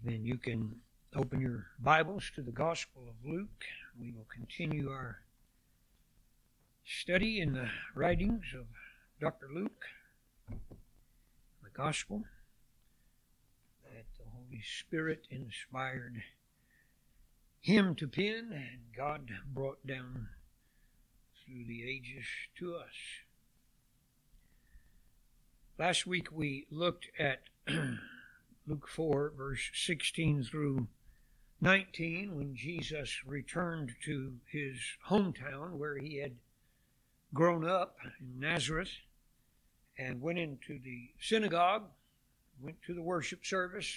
Amen. You can open your Bibles to the Gospel of Luke. We will continue our study in the writings of Dr. Luke, the Gospel that the Holy Spirit inspired him to pen and God brought down through the ages to us. Last week we looked at Luke 4, verse 16 through 19, when Jesus returned to his hometown where he had grown up in Nazareth and went into the synagogue, went to the worship service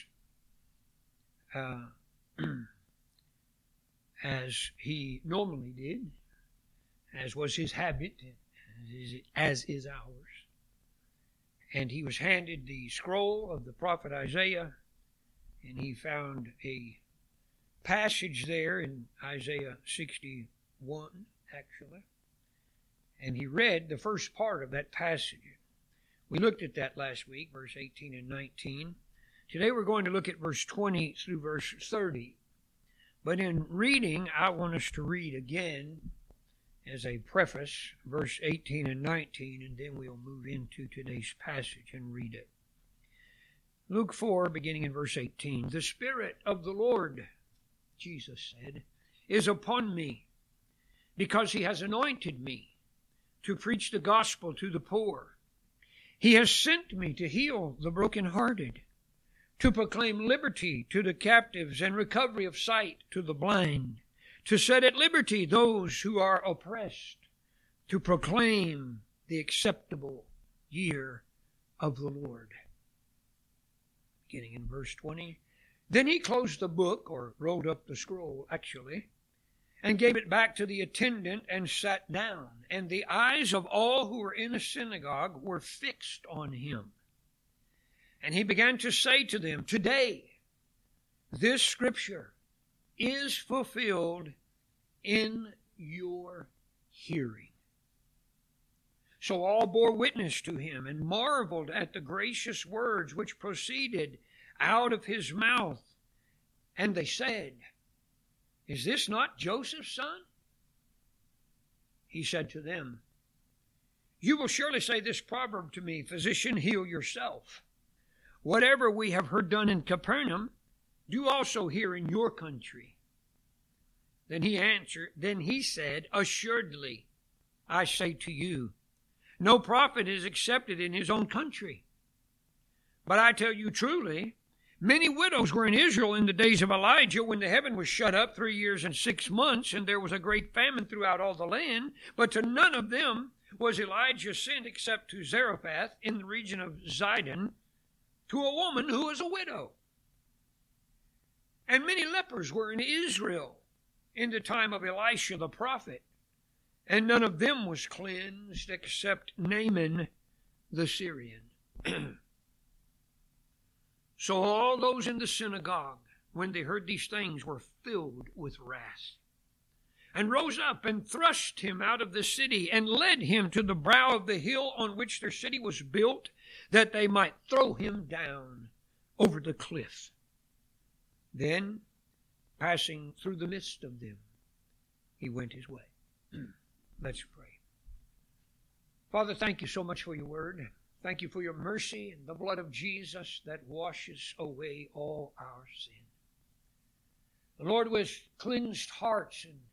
as he normally did, as was his habit, as is ours. And he was handed the scroll of the prophet Isaiah, and he found a passage there in Isaiah 61, actually. And he read the first part of that passage. We looked at that last week, verse 18 and 19. Today we're going to look at verse 20 through verse 30. But in reading, I want us to read again, as a preface, verse 18 and 19, and then we'll move into today's passage and read it. Luke 4, beginning in verse 18. The Spirit of the Lord, Jesus said, is upon me, because he has anointed me to preach the gospel to the poor. He has sent me to heal the brokenhearted, to proclaim liberty to the captives and recovery of sight to the blind, to set at liberty those who are oppressed, to proclaim the acceptable year of the Lord. Beginning in verse 20. Then he closed the book, or rolled up the scroll, actually, and gave it back to the attendant and sat down. And the eyes of all who were in the synagogue were fixed on him. And he began to say to them, today, this scripture is fulfilled in your hearing. So all bore witness to him and marveled at the gracious words which proceeded out of his mouth. And they said, is this not Joseph's son? He said to them, you will surely say this proverb to me, physician, heal yourself. Whatever we have heard done in Capernaum, do also here in your country. Then he said, assuredly, I say to you, no prophet is accepted in his own country. But I tell you truly, many widows were in Israel in the days of Elijah, when the heaven was shut up 3 years and 6 months, and there was a great famine throughout all the land. But to none of them was Elijah sent except to Zarephath in the region of Zidon, to a woman who was a widow. And many lepers were in Israel in the time of Elisha the prophet, and none of them was cleansed except Naaman the Syrian. So all those in the synagogue, when they heard these things, were filled with wrath, and rose up and thrust him out of the city, and led him to the brow of the hill on which their city was built, that they might throw him down over the cliff. Then, passing through the midst of them, he went his way. Let's pray. Father, thank you so much for your word. Thank you for your mercy and the blood of Jesus that washes away all our sin. Lord, with cleansed hearts and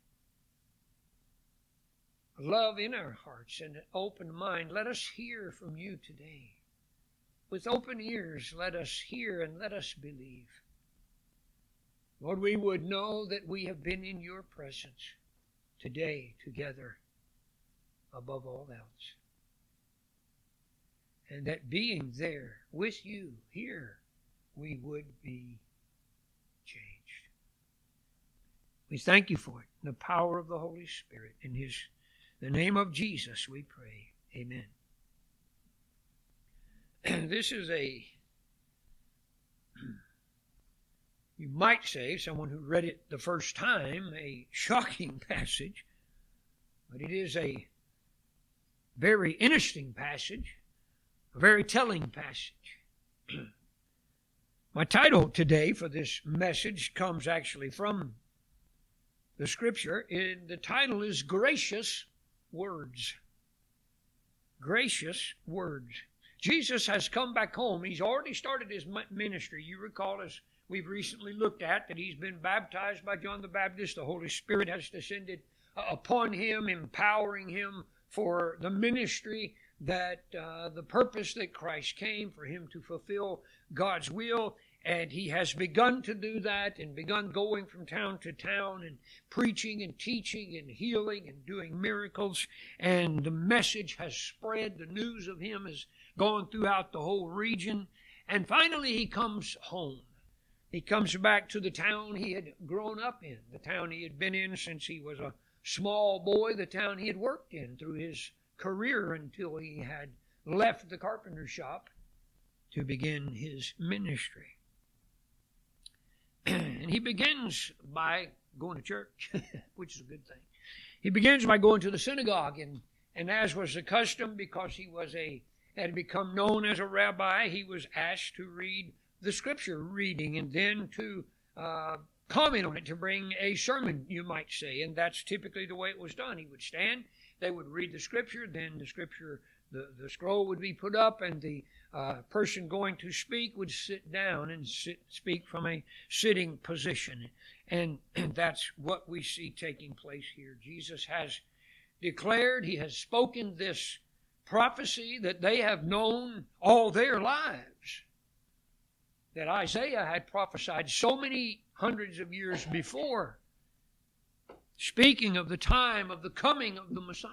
love in our hearts and an open mind, let us hear from you today. With open ears, let us hear and let us believe. Lord, we would know that we have been in your presence today together above all else. And that being there with you here, we would be changed. We thank you for it. In the power of the Holy Spirit. In the name of Jesus we pray. Amen. This is you might say, someone who read it the first time, a shocking passage. But it is a very interesting passage, a very telling passage. My title today for this message comes actually from the Scripture. The title is Gracious Words. Gracious Words. Jesus has come back home. He's already started his ministry. You recall, as we've recently looked at, that he's been baptized by John the Baptist. The Holy Spirit has descended upon him, empowering him for the ministry that the purpose that Christ came for him to fulfill God's will. And he has begun to do that and begun going from town to town and preaching and teaching and healing and doing miracles. And the message has spread. The news of him has gone throughout the whole region. And finally he comes home. He comes back to the town he had grown up in, the town he had been in since he was a small boy, the town he had worked in through his career until he had left the carpenter shop to begin his ministry. And he begins by going to church, which is a good thing. He begins by going to the synagogue, and as was the custom, because he had become known as a rabbi, he was asked to read the Scripture reading and then to comment on it, to bring a sermon, you might say. And that's typically the way it was done. He would stand, they would read the Scripture, then the Scripture, the scroll would be put up, and the person going to speak would sit down and speak from a sitting position. And that's what we see taking place here. Jesus has declared, he has spoken this prophecy that they have known all their lives, that Isaiah had prophesied so many hundreds of years before, speaking of the time of the coming of the Messiah,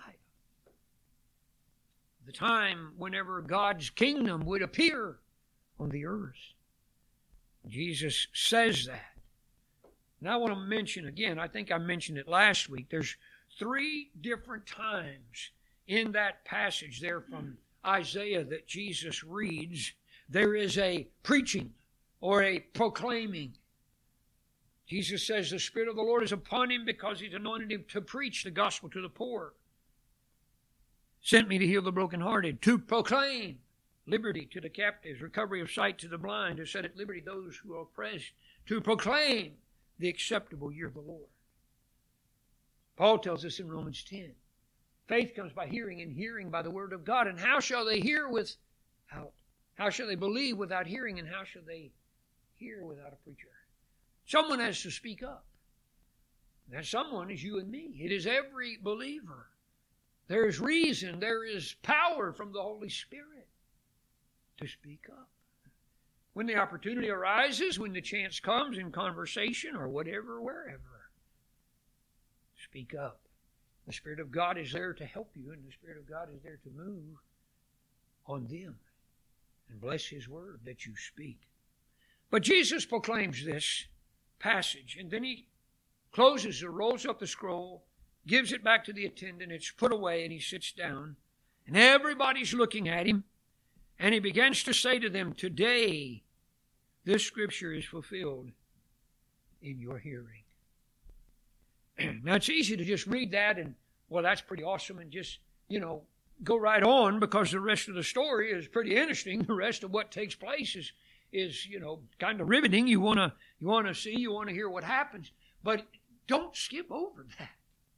the time whenever God's kingdom would appear on the earth. Jesus says that. Now I want to mention again, I think I mentioned it last week, there's 3 different times in that passage there from Isaiah that Jesus reads, there is a preaching or a proclaiming. Jesus says the Spirit of the Lord is upon him because he's anointed him to preach the gospel to the poor. Sent me to heal the brokenhearted, to proclaim liberty to the captives, recovery of sight to the blind, to set at liberty those who are oppressed, to proclaim the acceptable year of the Lord. Paul tells us in Romans 10, faith comes by hearing, and hearing by the word of God. And how shall they hear without? How shall they believe without hearing? And how shall they hear without a preacher? Someone has to speak up. That someone is you and me. It is every believer. There is reason, there is power from the Holy Spirit to speak up. When the opportunity arises, when the chance comes in conversation or whatever, wherever, speak up. The Spirit of God is there to help you, and the Spirit of God is there to move on them and bless His word that you speak. But Jesus proclaims this passage, and then He closes or rolls up the scroll, gives it back to the attendant, it's put away, and He sits down, and everybody's looking at Him, and He begins to say to them, today this Scripture is fulfilled in your hearing. Now it's easy to just read that and, well, that's pretty awesome, and just, go right on, because the rest of the story is pretty interesting. The rest of what takes place is kind of riveting. You want to see, you want to hear what happens, but don't skip over that.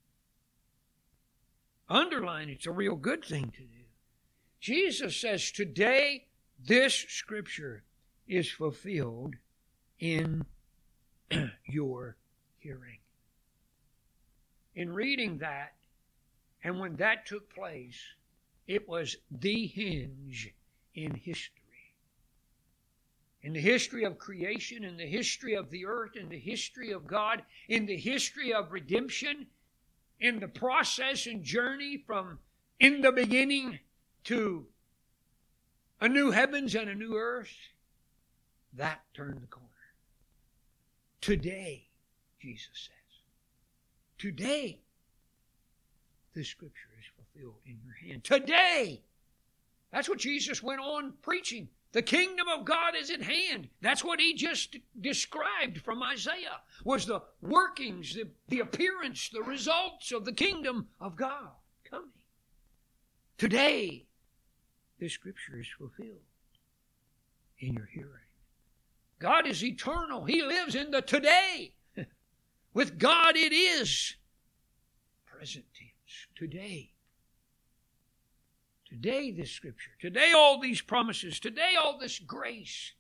Underline it's a real good thing to do. Jesus says, today this Scripture is fulfilled in your hearing. In reading that, and when that took place, it was the hinge in history. In the history of creation, in the history of the earth, in the history of God, in the history of redemption, in the process and journey from in the beginning to a new heavens and a new earth, that turned the corner. Today, Jesus says, today, this Scripture is fulfilled in your hand. Today! That's what Jesus went on preaching. The kingdom of God is at hand. That's what He just described from Isaiah, was the workings, the appearance, the results of the kingdom of God coming. Today, this Scripture is fulfilled in your hearing. God is eternal. He lives in the today. With God it is present tense. Today. Today this Scripture. Today all these promises. Today all this grace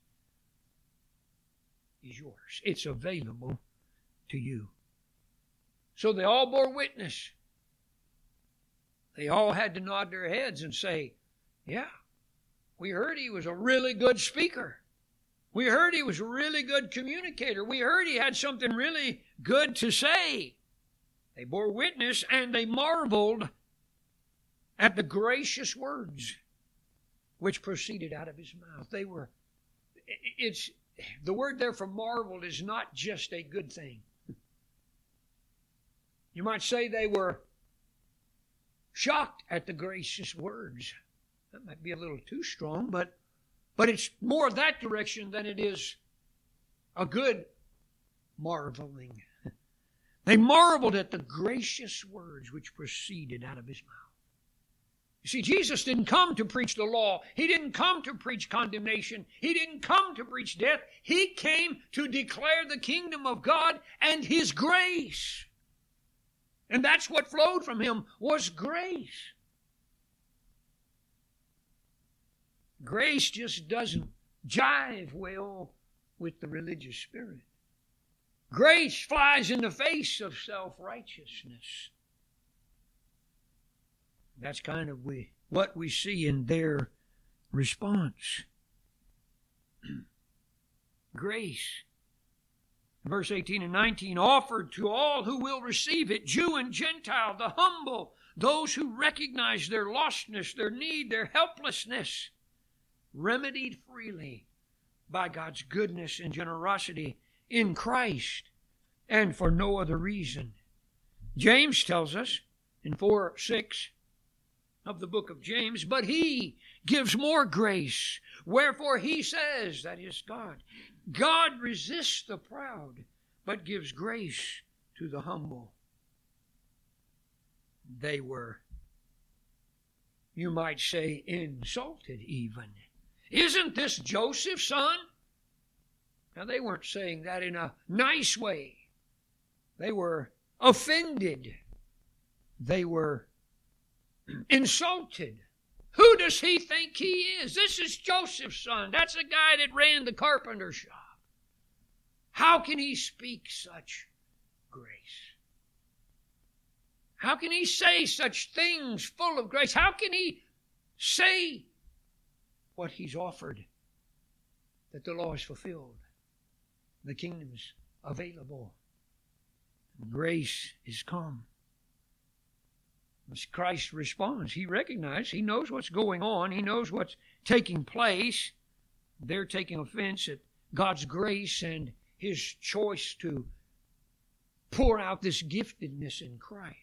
is yours. It's available to you. So they all bore witness. They all had to nod their heads and say, yeah, we heard he was a really good speaker. We heard he was a really good communicator. We heard he had something really good to say. They bore witness and they marveled at the gracious words which proceeded out of his mouth. The word there for marveled is not just a good thing. You might say they were shocked at the gracious words. That might be a little too strong, but it's more that direction than it is a good marveling. They marveled at the gracious words which proceeded out of his mouth. You see, Jesus didn't come to preach the law. He didn't come to preach condemnation. He didn't come to preach death. He came to declare the kingdom of God and His grace. And that's what flowed from Him, was grace. Grace just doesn't jive well with the religious spirit. Grace flies in the face of self-righteousness. That's kind of what we see in their response. Grace. Verse 18 and 19, offered to all who will receive it, Jew and Gentile, the humble, those who recognize their lostness, their need, their helplessness, remedied freely by God's goodness and generosity in Christ and for no other reason. James tells us in 4:6 of the book of James, but He gives more grace. Wherefore He says, that is God, God resists the proud, but gives grace to the humble. They were, you might say, insulted even. Isn't this Joseph's son? Now, they weren't saying that in a nice way. They were offended. They were insulted. Who does he think he is? This is Joseph's son. That's the guy that ran the carpenter shop. How can he speak such grace? How can he say such things full of grace? How can he say what he's offered? That the law is fulfilled. The kingdom is available. Grace is come. As Christ responds, He recognizes, He knows what's going on. He knows what's taking place. They're taking offense at God's grace and His choice to pour out this giftedness in Christ.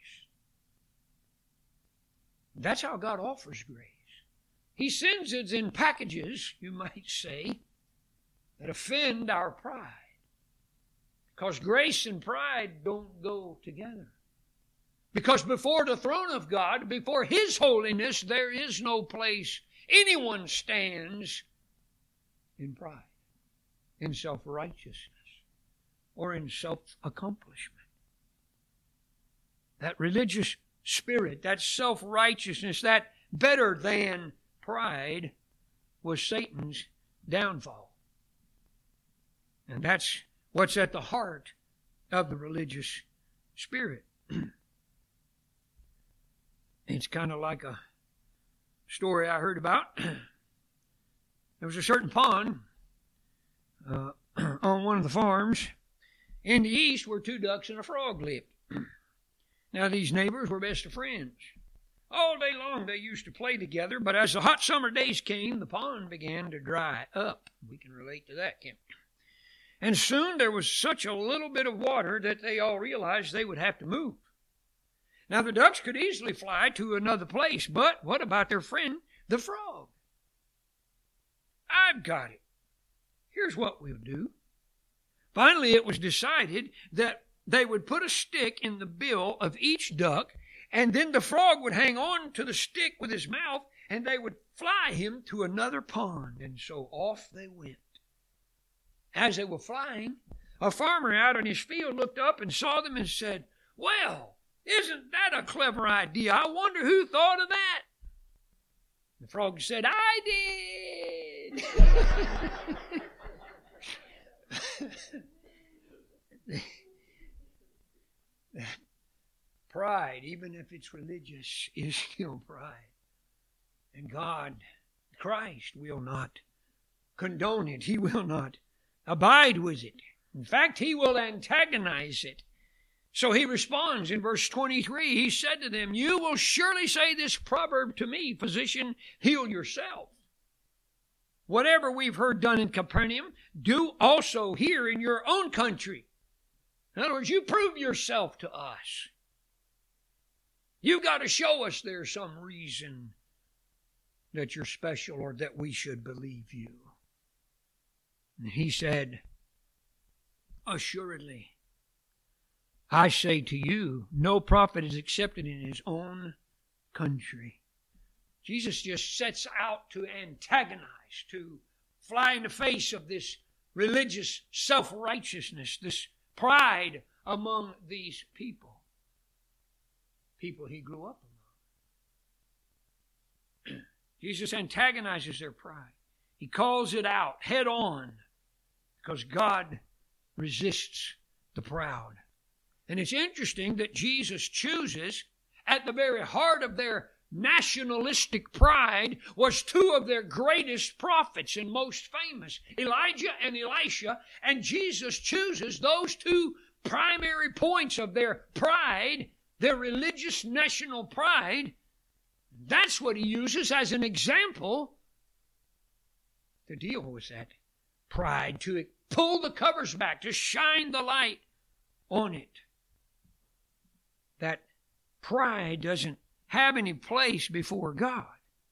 That's how God offers grace. He sends it in packages, you might say, that offend our pride. Because grace and pride don't go together. Because before the throne of God, before His holiness, there is no place anyone stands in pride, in self-righteousness, or in self-accomplishment. That religious spirit, that self-righteousness, that better than pride was Satan's downfall. And that's what's at the heart of the religious spirit. It's kind of like a story I heard about. There was a certain pond on one of the farms in the east where two ducks and a frog lived. Now, these neighbors were best of friends. All day long they used to play together, but as the hot summer days came, the pond began to dry up. We can relate to that, can't we? And soon there was such a little bit of water that they all realized they would have to move. Now, the ducks could easily fly to another place, but what about their friend, the frog? I've got it. Here's what we'll do. Finally, it was decided that they would put a stick in the bill of each duck, and then the frog would hang on to the stick with his mouth, and they would fly him to another pond. And so off they went. as they were flying, a farmer out in his field looked up and saw them and said, "Well, isn't that a clever idea? I wonder who thought of that." The frog said, "I did." Pride, even if it's religious, is still pride. And God, Christ, will not condone it. He will not abide with it. In fact, He will antagonize it. So He responds in verse 23. He said to them, "You will surely say this proverb to me, physician, heal yourself. Whatever we've heard done in Capernaum, do also here in your own country." In other words, you prove yourself to us. You've got to show us there's some reason that you're special or that we should believe you. And He said, "Assuredly, I say to you, no prophet is accepted in his own country." Jesus just sets out to antagonize, to fly in the face of this religious self-righteousness, this pride among these people He grew up among. Jesus antagonizes their pride. He calls it out head on because God resists the proud. And it's interesting that Jesus chooses, at the very heart of their nationalistic pride, was two of their greatest prophets and most famous, Elijah and Elisha. And Jesus chooses those two primary points of their pride, their religious national pride. That's what He uses as an example to deal with that pride, to pull the covers back, to shine the light on it. That pride doesn't have any place before God.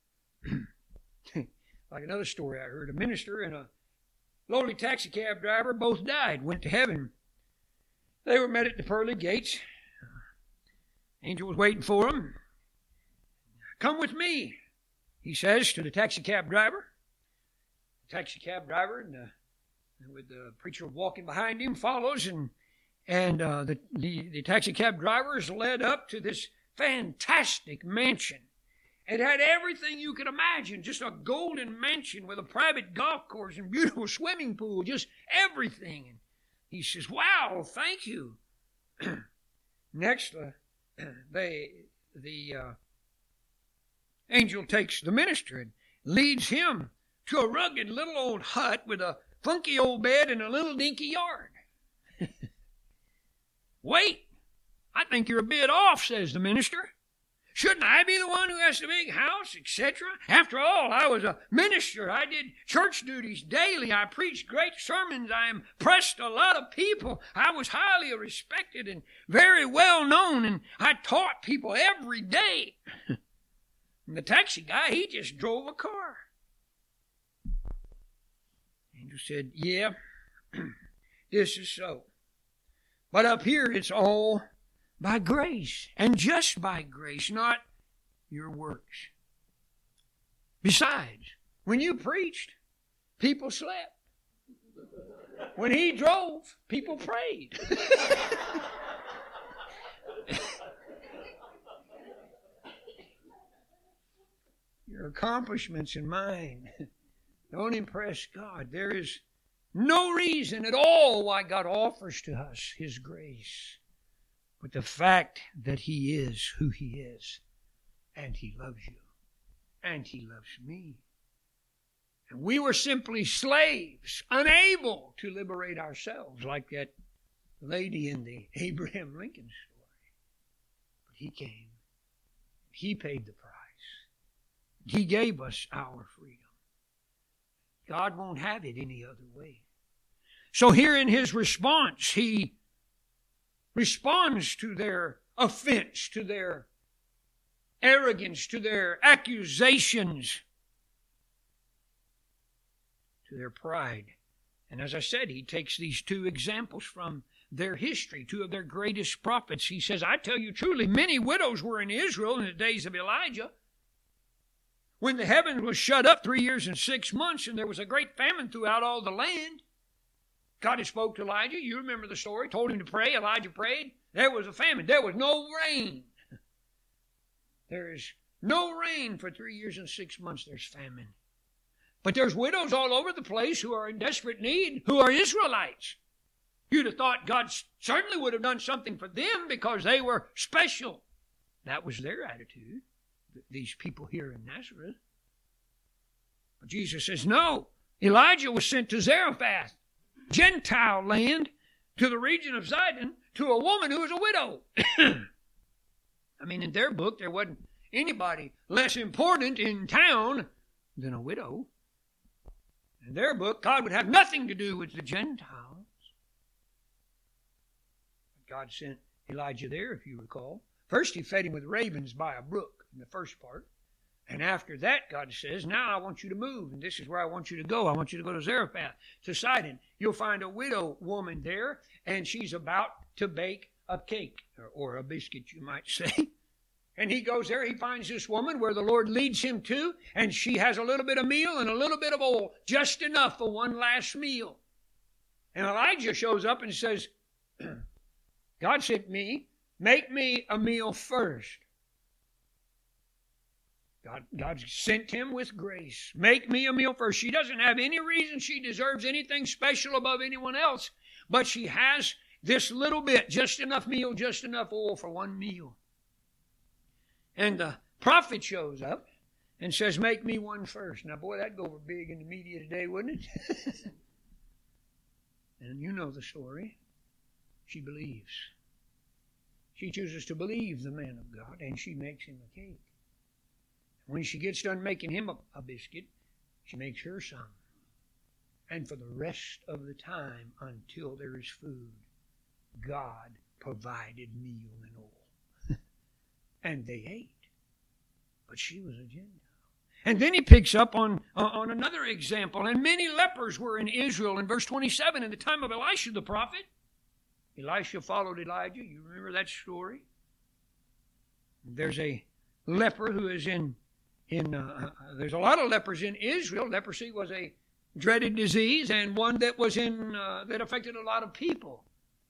Like another story I heard, a minister and a lowly taxi cab driver both died, went to heaven. They were met at the pearly gates. Angel was waiting for them. "Come with me," he says to the taxi cab driver. The taxi cab driver, with the preacher walking behind him, follows, and the taxi cab driver is led up to this fantastic mansion. It had everything you could imagine, just a golden mansion with a private golf course and beautiful swimming pool, just everything. And he says, "Wow, thank you." Next, the angel takes the minister and leads him to a rugged little old hut with a funky old bed and a little dinky yard. "Wait, I think you're a bit off," says the minister. "Shouldn't I be the one who has the big house, etc.? After all, I was a minister. I did church duties daily. I preached great sermons. I impressed a lot of people. I was highly respected and very well known, and I taught people every day." And the taxi guy, he just drove a car. The angel said, "Yeah, this is so. But up here, it's all by grace, and just by grace, not your works. Besides, when you preached, people slept. When He drove, people prayed." Your accomplishments and mine don't impress God. There is no reason at all why God offers to us His grace, but the fact that He is who He is, and He loves you, and He loves me. And we were simply slaves, unable to liberate ourselves, like that lady in the Abraham Lincoln story. But He came. He paid the price. He gave us our freedom. God won't have it any other way. So here in His response, He responds to their offense, to their arrogance, to their accusations, to their pride. And as I said, He takes these two examples from their history, two of their greatest prophets. He says, "I tell you truly, many widows were in Israel in the days of Elijah, when the heavens was shut up 3 years and 6 months, and there was a great famine throughout all the land. God had spoke to Elijah. You remember the story. Told him to pray. Elijah prayed. There was a famine. There was no rain. There is no rain for 3 years and 6 months. There's famine. But there's widows all over the place who are in desperate need, who are Israelites. You'd have thought God certainly would have done something for them because they were special. That was their attitude, these people here in Nazareth. But Jesus says, no. Elijah was sent to Zarephath, Gentile land, to the region of Sidon, to a woman who was a widow. I mean, in their book, there wasn't anybody less important in town than a widow. In their book, God would have nothing to do with the Gentiles. God sent Elijah there, if you recall. First, he fed him with ravens by a brook in the first part. And after that, God says, now I want you to move, and this is where I want you to go. I want you to go to Zarephath, to Sidon. You'll find a widow woman there, and she's about to bake a cake, or a biscuit, you might say. And he goes there, he finds this woman where the Lord leads him to, and she has a little bit of meal and a little bit of oil, just enough for one last meal. And Elijah shows up and says, God sent me, make me a meal first. God sent him with grace. Make me a meal first. She doesn't have any reason she deserves anything special above anyone else, but she has this little bit, just enough meal, just enough oil for one meal. And the prophet shows up and says, make me one first. Now, boy, that'd go over big in the media today, wouldn't it? And you know the story. She believes. She chooses to believe the man of God, and she makes him a cake. When she gets done making him a biscuit, she makes her some. And for the rest of the time, until there is food, God provided meal and oil. And they ate. But she was a Gentile. And then he picks up on another example. And many lepers were in Israel in verse 27 in the time of Elisha the prophet. Elisha followed Elijah. You remember that story? There's a leper who is there's a lot of lepers in Israel. Leprosy was a dreaded disease and one that was that affected a lot of people.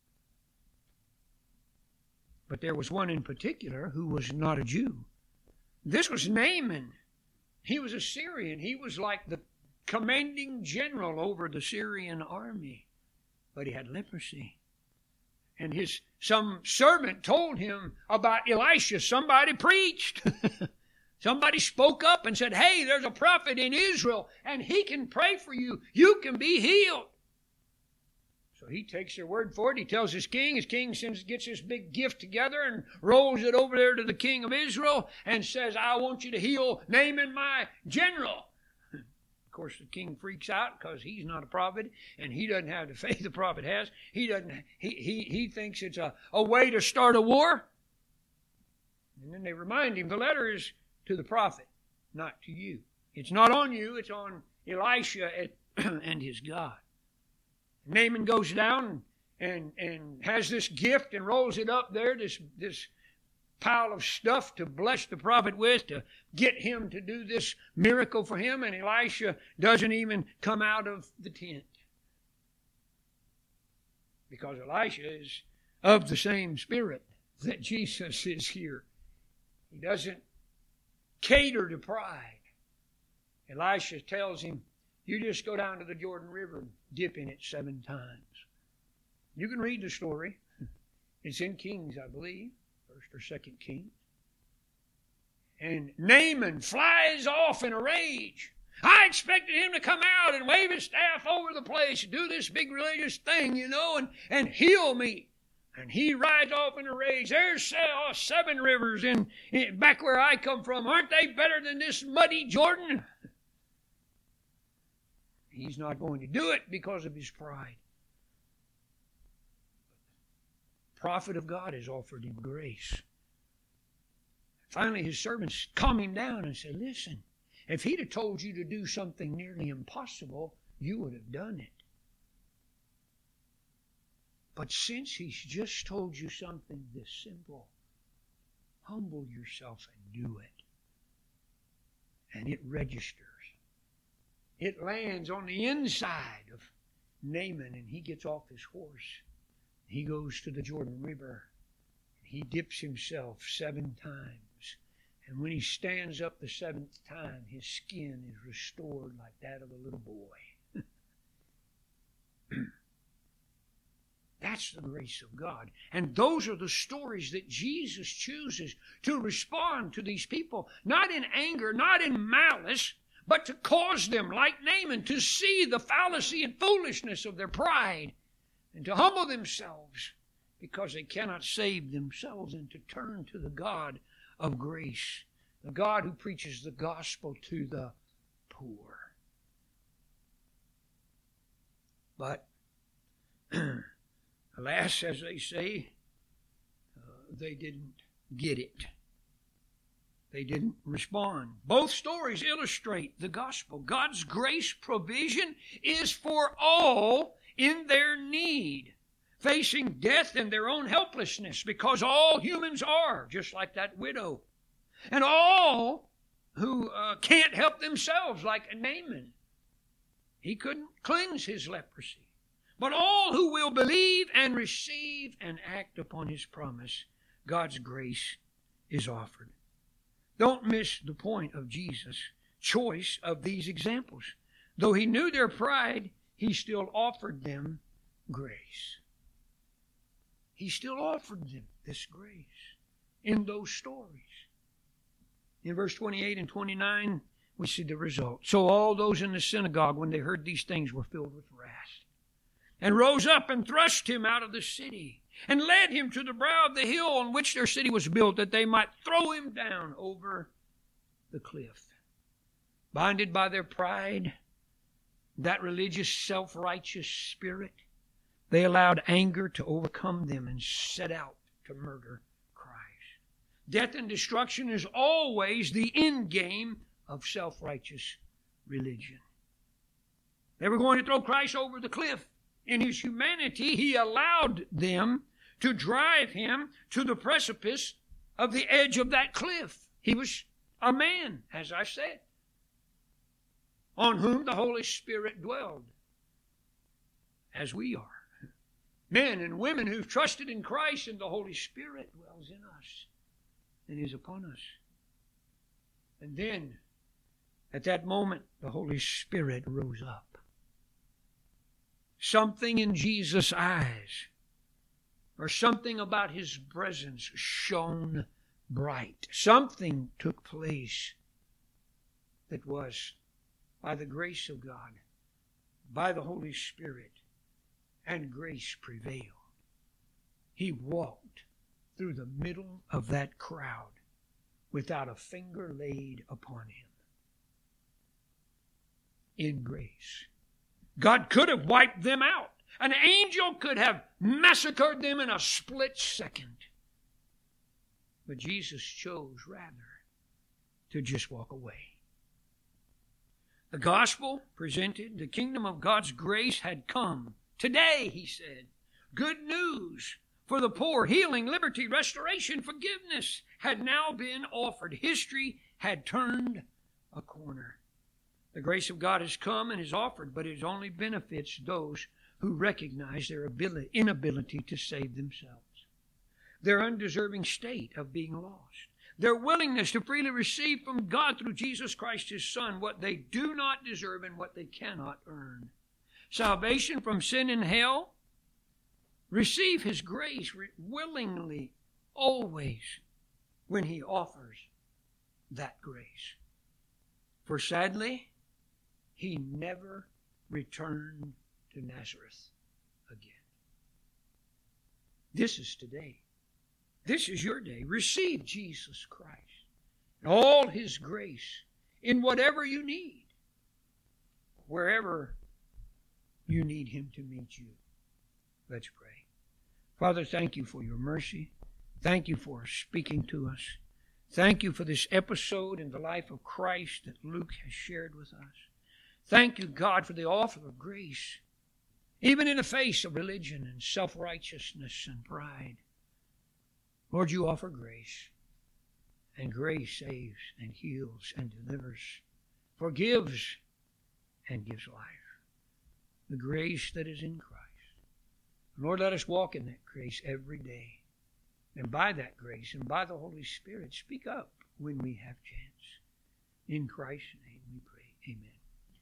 But there was one in particular who was not a Jew. This was Naaman. He was a Syrian. He was like the commanding general over the Syrian army. But he had leprosy. And some servant told him about Elisha. Somebody preached. Somebody spoke up and said, hey, there's a prophet in Israel, and he can pray for you. You can be healed. So he takes their word for it. He tells his king. His king gets this big gift together and rolls it over there to the king of Israel and says, I want you to heal Naaman, my general. Of course, the king freaks out because he's not a prophet and he doesn't have the faith the prophet has. He thinks it's a way to start a war. And then they remind him the letter is to the prophet, not to you. It's not on you, it's on Elisha and his God. Naaman goes down and has this gift and rolls it up there, this pile of stuff to bless the prophet with, to get him to do this miracle for him, and Elisha doesn't even come out of the tent. Because Elisha is of the same spirit that Jesus is here. He doesn't cater to pride. Elisha tells him, you just go down to the Jordan River and dip in it 7 times. You can read the story. It's in Kings, I believe. 1st or 2nd Kings. And Naaman flies off in a rage. I expected him to come out and wave his staff over the place, do this big religious thing, and heal me. And he rides off in a rage. There's 7 rivers in back where I come from. Aren't they better than this muddy Jordan? He's not going to do it because of his pride. The prophet of God has offered him grace. Finally, his servants calm him down and said, listen, if he'd have told you to do something nearly impossible, you would have done it. But since he's just told you something this simple, humble yourself and do it. And it registers. It lands on the inside of Naaman, and he gets off his horse. He goes to the Jordan River. He dips himself 7 times. And when he stands up the 7th time, his skin is restored like that of a little boy. That's the grace of God. And those are the stories that Jesus chooses to respond to these people. Not in anger, not in malice, but to cause them, like Naaman, to see the fallacy and foolishness of their pride and to humble themselves because they cannot save themselves, and to turn to the God of grace, the God who preaches the gospel to the poor. But alas, as they say, they didn't get it. They didn't respond. Both stories illustrate the gospel. God's grace provision is for all in their need, facing death and their own helplessness, because all humans are, just like that widow. And all who can't help themselves, like Naaman. He couldn't cleanse his leprosy. But all who will believe and receive and act upon his promise, God's grace is offered. Don't miss the point of Jesus' choice of these examples. Though he knew their pride, he still offered them grace. He still offered them this grace in those stories. In verse 28 and 29, we see the result. So all those in the synagogue, when they heard these things, were filled with wrath, and rose up and thrust him out of the city, and led him to the brow of the hill on which their city was built, that they might throw him down over the cliff. Blinded by their pride, that religious self-righteous spirit, they allowed anger to overcome them and set out to murder Christ. Death and destruction is always the end game of self-righteous religion. They were going to throw Christ over the cliff. In his humanity, he allowed them to drive him to the precipice of the edge of that cliff. He was a man, as I said, on whom the Holy Spirit dwelled, as we are. Men and women who've trusted in Christ, and the Holy Spirit dwells in us and is upon us. And then, at that moment, the Holy Spirit rose up. Something in Jesus' eyes, or something about his presence, shone bright. Something took place that was, by the grace of God, by the Holy Spirit, and grace prevailed. He walked through the middle of that crowd without a finger laid upon him. In grace. God could have wiped them out. An angel could have massacred them in a split second. But Jesus chose rather to just walk away. The gospel presented, the kingdom of God's grace had come. Today, he said, good news for the poor, healing, liberty, restoration, forgiveness had now been offered. History had turned a corner. The grace of God has come and is offered, but it only benefits those who recognize their inability to save themselves, their undeserving state of being lost, their willingness to freely receive from God through Jesus Christ, his Son, what they do not deserve and what they cannot earn. Salvation from sin and hell. Receive his grace willingly, always, when he offers that grace. For sadly, he never returned to Nazareth again. This is today. This is your day. Receive Jesus Christ and all his grace in whatever you need, wherever you need him to meet you. Let's pray. Father, thank you for your mercy. Thank you for speaking to us. Thank you for this episode in the life of Christ that Luke has shared with us. Thank you, God, for the offer of grace, even in the face of religion and self-righteousness and pride. Lord, you offer grace, and grace saves and heals and delivers, forgives and gives life. the grace that is in Christ. Lord, let us walk in that grace every day. And by that grace and by the Holy Spirit, speak up when we have chance. In Christ's name we pray. Amen.